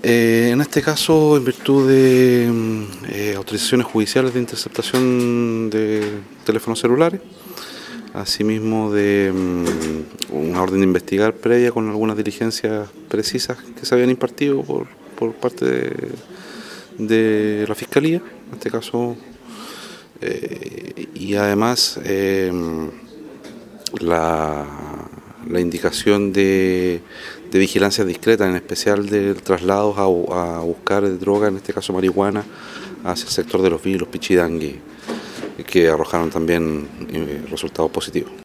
En este caso, en virtud de autorizaciones judiciales de interceptación de teléfonos celulares, asimismo de una orden de investigar previa con algunas diligencias precisas que se habían impartido por parte de la Fiscalía, en este caso, y además la indicación de vigilancia discreta, en especial de traslados a buscar droga, en este caso marihuana, hacia el sector de Los Vilos, Pichidangui, que arrojaron también resultados positivos.